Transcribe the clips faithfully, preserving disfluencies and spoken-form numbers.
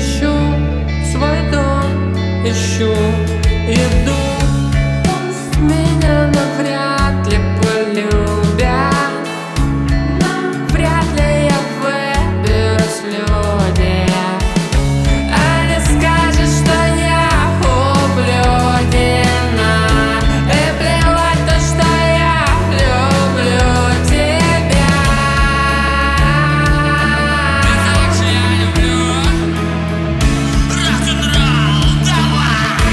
ищу свой дом, ищу еду. Пусть меня навряд ли полюбят, но вряд ли я выберусь в люди. Они скажут, что я ублюдина, и плевать то, что я люблю тебя. Как же я люблю рок-н-ролл, давай!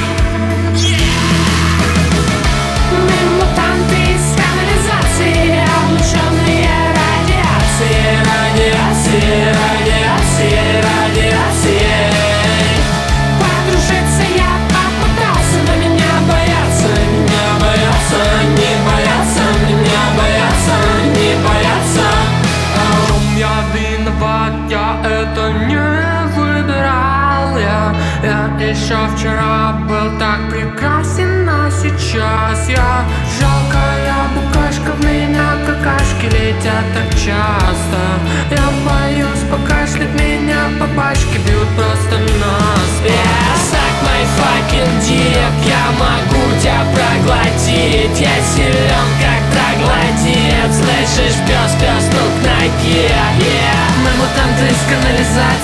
Мы мутанты из канализации, облученные радиацией, радиацией, радиацией, радиацией. Подружиться я попытался, но меня боятся, меня боятся, не боятся, меня боятся, не боятся. В чем я виноват, я это не выбирал. Я, я еще вчера был так прекрасен, а сейчас я жалкая букашка, в меня какашки летят так часто. Я боюсь покашлять, меня по башке бьют просто насмерть. Yeah, suck my fucking dick, я могу тебя проглотить. Я силен как троглодит, слышишь, пес, пес, стук ноги. Yeah. Мы мутанты из канализации.